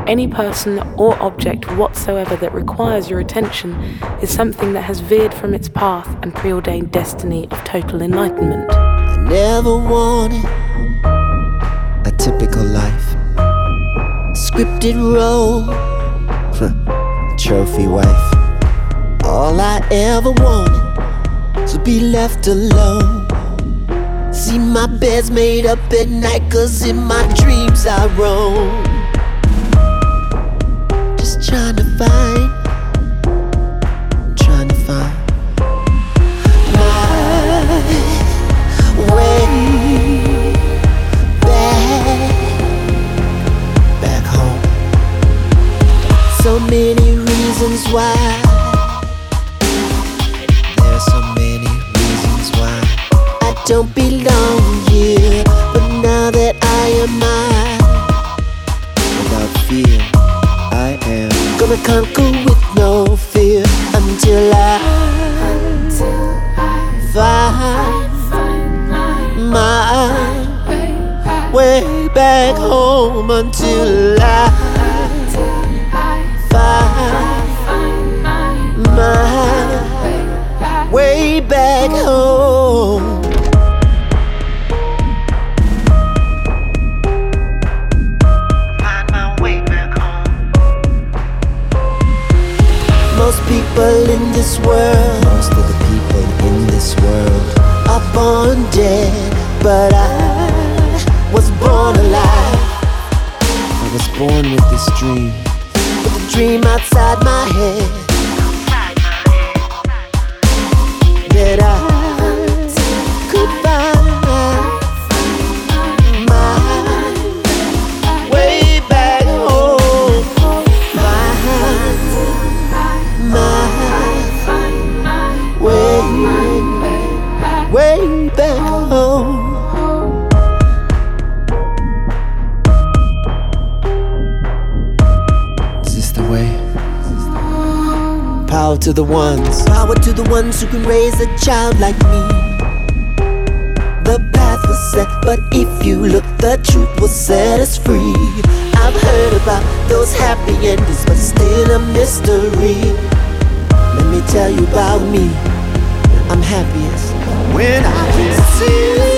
any person or object whatsoever that requires your attention is something that has veered from its path and preordained destiny of total enlightenment. I never wanted a typical life, scripted role, trophy wife. All I ever wanted to be left alone. See my bed's made up at night, 'cause in my dreams I roam. Just trying to find my way back home. So many reasons why. There's so many reasons why I don't belong here, but now that I am mine, without fear, I am gonna conquer with no fear until I find my way back home. Until I find my way back home. Most people in this world, most of the people in this world are born dead, but I was born alive. I was born with this dream, with a dream outside my head, that I could find my way back home. Way back home. Is this the way? Power to the ones who can raise a child like me. The path was set, but if you look, the truth will set us free. I've heard about those happy endings, but still a mystery. Let me tell you about me. I'm happiest when I can see